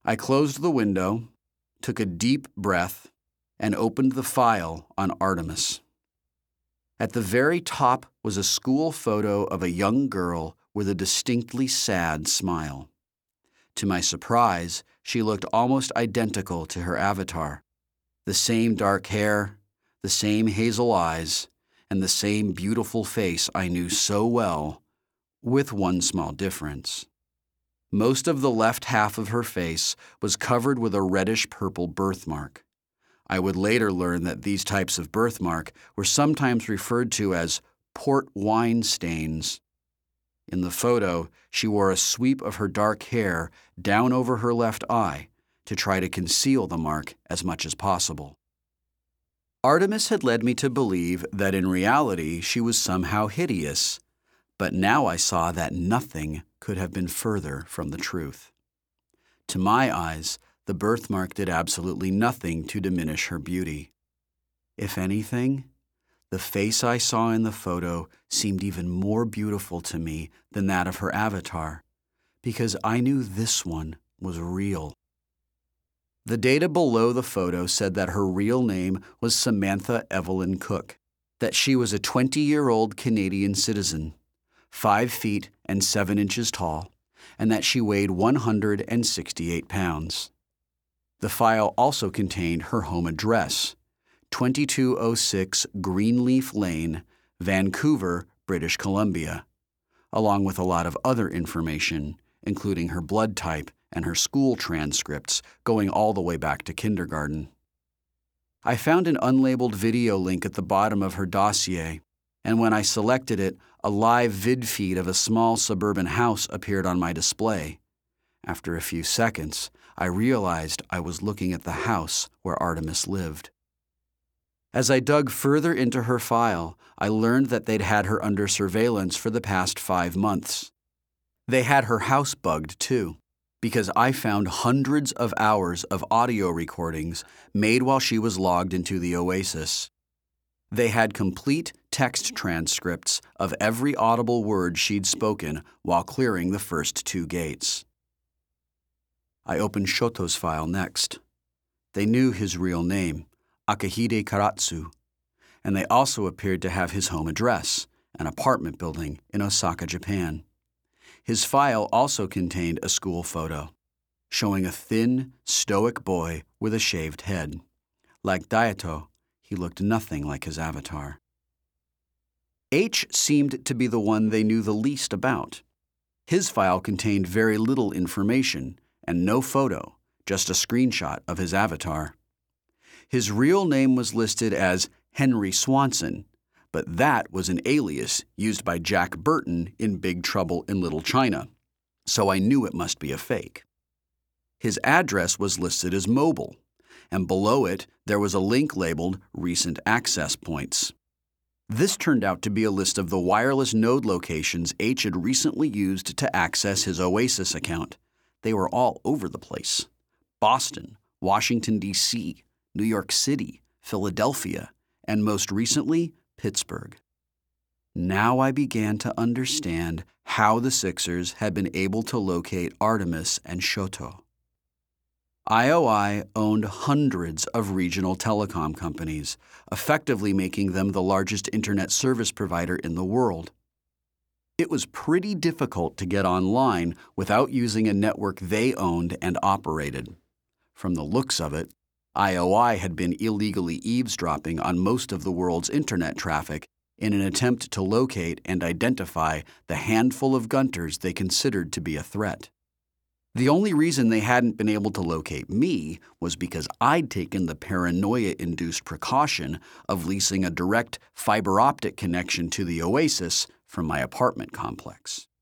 I closed the window, took a deep breath, and opened the file on Artemis. At the very top was a school photo of a young girl with a distinctly sad smile. To my surprise, she looked almost identical to her avatar. The same dark hair, the same hazel eyes, and the same beautiful face I knew so well, with one small difference. Most of the left half of her face was covered with a reddish-purple birthmark. I would later learn that these types of birthmark were sometimes referred to as port wine stains. In the photo, she wore a sweep of her dark hair down over her left eye to try to conceal the mark as much as possible. Artemis had led me to believe that in reality she was somehow hideous, but now I saw that nothing could have been further from the truth. To my eyes, the birthmark did absolutely nothing to diminish her beauty. If anything, the face I saw in the photo seemed even more beautiful to me than that of her avatar, because I knew this one was real. The data below the photo said that her real name was Samantha Evelyn Cook, that she was a 20-year-old Canadian citizen, 5 feet and 7 inches tall, and that she weighed 168 pounds. The file also contained her home address, 2206 Greenleaf Lane, Vancouver, British Columbia, along with a lot of other information, including her blood type and her school transcripts going all the way back to kindergarten. I found an unlabeled video link at the bottom of her dossier, and when I selected it, a live vid feed of a small suburban house appeared on my display. After a few seconds, I realized I was looking at the house where Artemis lived. As I dug further into her file, I learned that they'd had her under surveillance for the past 5 months. They had her house bugged, too, because I found hundreds of hours of audio recordings made while she was logged into the Oasis. They had complete text transcripts of every audible word she'd spoken while clearing the first 2 gates. I opened Shoto's file next. They knew his real name, Akihide Karatsu, and they also appeared to have his home address, an apartment building in Osaka, Japan. His file also contained a school photo, showing a thin, stoic boy with a shaved head. Like Daito, he looked nothing like his avatar. H seemed to be the one they knew the least about. His file contained very little information and no photo, just a screenshot of his avatar. His real name was listed as Henry Swanson, but that was an alias used by Jack Burton in Big Trouble in Little China, so I knew it must be a fake. His address was listed as mobile, and below it there was a link labeled Recent Access Points. This turned out to be a list of the wireless node locations H had recently used to access his Oasis account. They were all over the place: Boston, Washington, D.C., New York City, Philadelphia, and most recently, Pittsburgh. Now I began to understand how the Sixers had been able to locate Artemis and Shoto. IOI owned hundreds of regional telecom companies, effectively making them the largest internet service provider in the world. It was pretty difficult to get online without using a network they owned and operated. From the looks of it, IOI had been illegally eavesdropping on most of the world's internet traffic in an attempt to locate and identify the handful of gunters they considered to be a threat. The only reason they hadn't been able to locate me was because I'd taken the paranoia-induced precaution of leasing a direct fiber optic connection to the Oasis from my apartment complex.